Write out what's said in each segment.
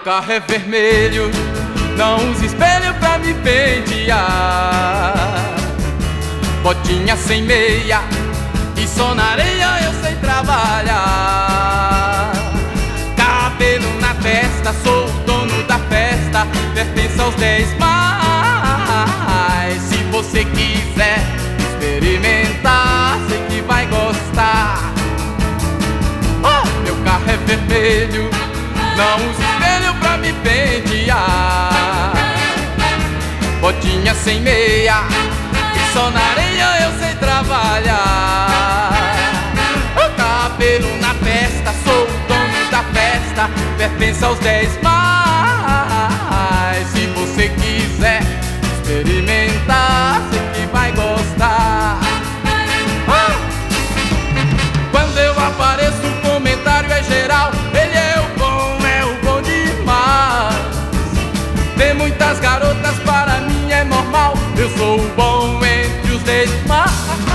carro é vermelho, não usa espelho pra me pentear. Botinha sem meia e só na areia eu sei trabalhar. Cabelo na testa, sou o dono da festa, pertence aos 10 mais. Se você quiser experimentar, sei que vai gostar. Meu carro é vermelho, não usa espelho pra me pentear. Botinha sem meia e só na areia eu sei trabalhar. Cabelo na festa, sou o dono da festa, pertence aos 10 mais. Se você quiser experimentar, sei que vai gostar. Quando eu apareço o comentário é geral, ele é o bom demais. Tem muitas garotas, para mim é normal, eu sou o bom entre os 10 mais.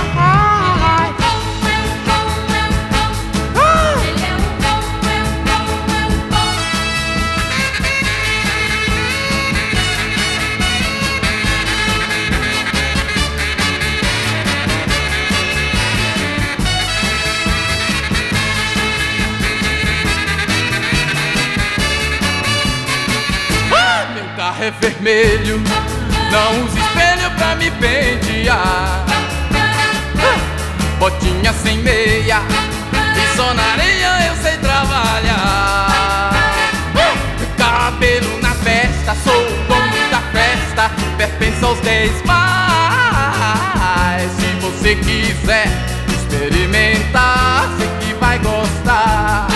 Meu carro é vermelho, não usa espelho pra me pentear. Botinha sem meia e só na areia eu sei trabalhar. Cabelo na festa, sou o dono da festa, pertence aos 10 mais. Se você quiser experimentar, sei que vai gostar.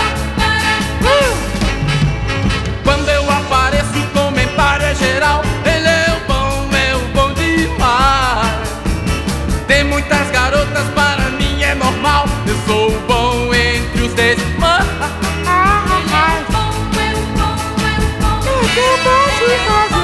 Quando eu apareço o comentário é geral, ele é o bom demais. Tem muitas garotas, para mim é normal, eu sou o bom entre os 10 mais. O que eu posso fazer?